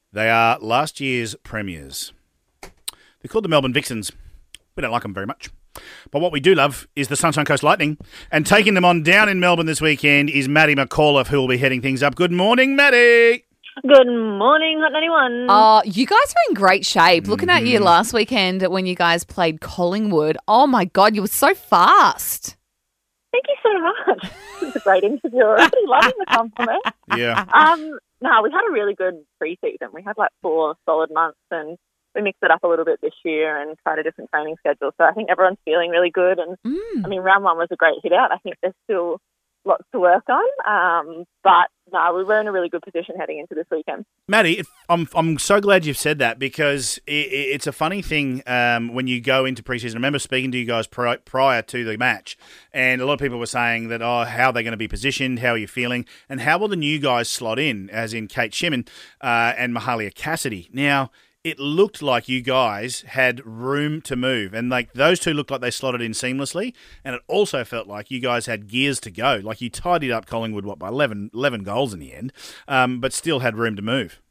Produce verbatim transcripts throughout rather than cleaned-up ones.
They are last year's premiers. They're called the Melbourne Vixens. We don't like them very much. But what we do love is the Sunshine Coast Lightning. And taking them on down in Melbourne this weekend is Maddie McAuliffe, who will be heading things up. Good morning, Maddie. Good morning, Hot ninety-one. Oh, you guys are in great shape. Looking at you last weekend when you guys played Collingwood. Oh, my God, you were so fast. Thank you so much. It's a great interview. I'm really loving the compliment. Yeah. Um, no, we had a really good pre-season. We had like four solid months and we mixed it up a little bit this year and tried a different training schedule. So I think everyone's feeling really good. And, Mm. I mean, round one was a great hit out. I think there's still lots to work on. Um, but, no, we were in a really good position heading into this weekend. Maddie, I'm I'm so glad you've said that because it, it's a funny thing um, when you go into preseason. I remember speaking to you guys pri- prior to the match, and a lot of people were saying that, oh, how are they going to be positioned? How are you feeling? And how will the new guys slot in, as in Kate Shimmin uh, and Mahalia Cassidy? Now, it looked like you guys had room to move, and like those two looked like they slotted in seamlessly, and it also felt like you guys had gears to go. Like you tidied up Collingwood, what, by eleven, eleven goals in the end, um, but still had room to move.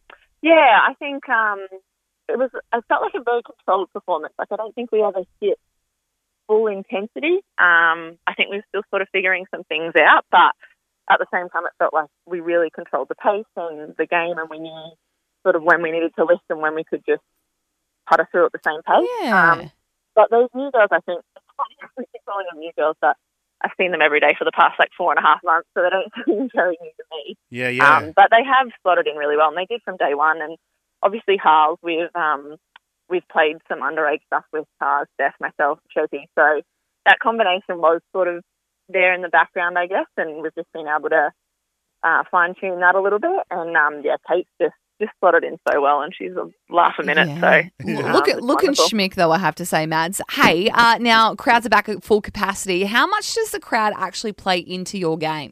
Yeah, I think um, it was. It felt like a very controlled performance. Like I don't think we ever hit full intensity. Um, I think we were still sort of figuring some things out, but at the same time, it felt like we really controlled the pace and the game, and we knew sort of when we needed to lift and when we could just putter through at the same pace. Yeah. Um, but those new girls, I think, I keep calling them new girls, but I've seen them every day for the past like four and a half months, so they don't seem very new to me. Yeah, yeah. Um, but they have slotted in really well, and they did from day one. And obviously, Harles, we've um, we've played some underage stuff with Tars, Steph, myself, Chelsea. So that combination was sort of there in the background, I guess, and we've just been able to uh, fine tune that a little bit. And um, yeah, Kate's just just slotted in so well, and she's a laugh a minute. Yeah. So L- um, Look at it's looking wonderful. schmick, though, I have to say, Mads. Hey, uh, now crowds are back at full capacity. How much does the crowd actually play into your game?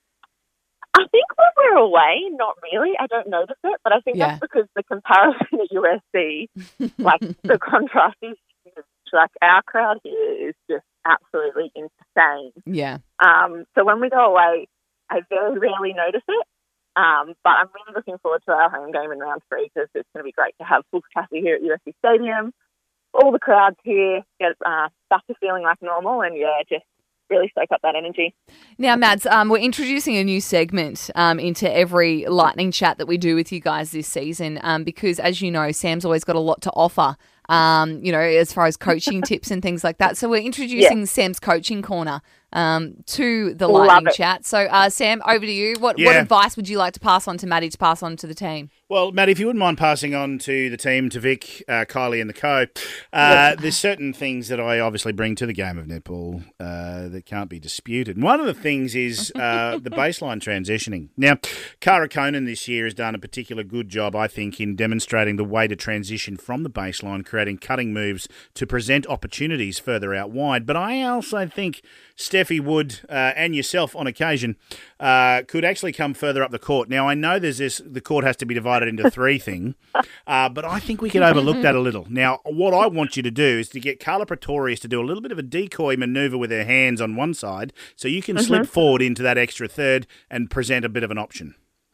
I think when we're away, not really. I don't notice it, but I think Yeah. that's because the comparison at U S C, like the contrast is huge. Like our crowd here is just absolutely insane. Yeah. Um, so when we go away, I very rarely notice it. Um, but I'm really looking forward to our home game in round three because it's going to be great to have full capacity here at U S C Stadium. All the crowds here get uh, back to feeling like normal, and yeah, just really soak up that energy. Now, Mads, um, we're introducing a new segment um, into every Lightning chat that we do with you guys this season um, because, as you know, Sam's always got a lot to offer, um, you know, as far as coaching tips and things like that. So we're introducing Yeah. Sam's Coaching Corner um, to the Love Lightning it. chat. So, uh, Sam, over to you. What, what Yeah. advice would you like to pass on to Maddie to pass on to the team? Well, Matt, if you wouldn't mind passing on to the team, to Vic, uh, Kylie and the co, uh, there's certain things that I obviously bring to the game of netball uh, that can't be disputed. And one of the things is uh, the baseline transitioning. Now, Cara Conan this year has done a particular good job, I think, in demonstrating the way to transition from the baseline, creating cutting moves to present opportunities further out wide. But I also think Steffi Wood uh, and yourself on occasion uh, could actually come further up the court. Now, I know there's this, the court has to be divided into three thing, uh, but I think we could overlook that a little. Now, what I want you to do is to get Carla Pretorius to do a little bit of a decoy manoeuvre with her hands on one side so you can slip forward into that extra third and present a bit of an option.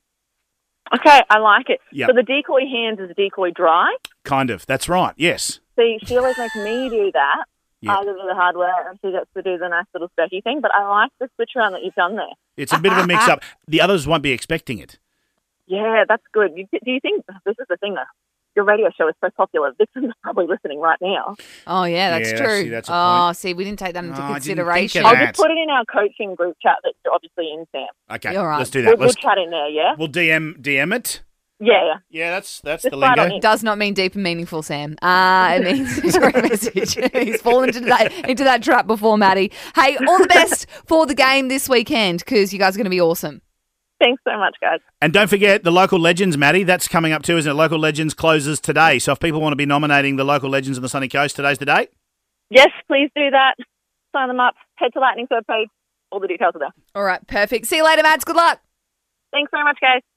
Okay, I like it. Yep. So the decoy hands is decoy dry. Kind of. That's right. Yes. See, she always makes me do that. Yep. I do the hard work and she gets to do the nice little specky thing. But I like the switch around that you've done there. It's a bit of a mix-up. The others won't be expecting it. Yeah, that's good. You, do you think, this is the thing though, your radio show is so popular, Vixen's probably listening right now. Oh, yeah, that's Yeah, true. see, that's a oh, point. see, we didn't take that into Oh, I didn't think of consideration. that. I'll just put it in our coaching group chat that's obviously in Sam. Okay, You're right. let's do We'll, that. we'll Let's, chat in there, yeah? we'll D M D M it. Yeah, yeah. Yeah, that's that's Just the slide on lingo. in. Does not mean deep and meaningful, Sam. Uh, it means direct message. He's fallen into that into that trap before, Maddie. Hey, all the best for the game this weekend because you guys are going to be awesome. Thanks so much, guys. And don't forget the Local Legends, Maddie. That's coming up too, isn't it? Local Legends closes today. So if people want to be nominating the Local Legends on the Sunny Coast, today's the date. Yes, please do that. Sign them up. Head to Lightning's webpage. All the details are there. All right, perfect. See you later, Mads. Good luck. Thanks very much, guys.